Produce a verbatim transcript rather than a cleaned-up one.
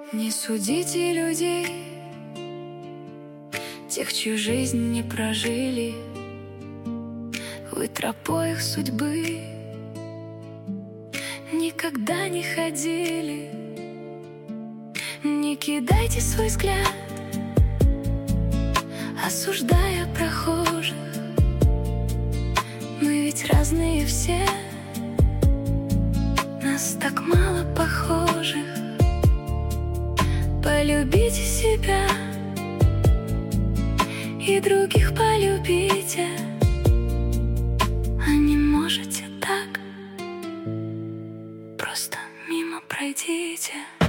Не судите людей, тех, чью жизнь не прожили. Вы тропой их судьбы никогда не ходили. Не кидайте свой взгляд, осуждая прохожих. Мы ведь разные все, нас так мало похожих. Полюбите себя и других полюбите, а не можете так, просто мимо пройдите.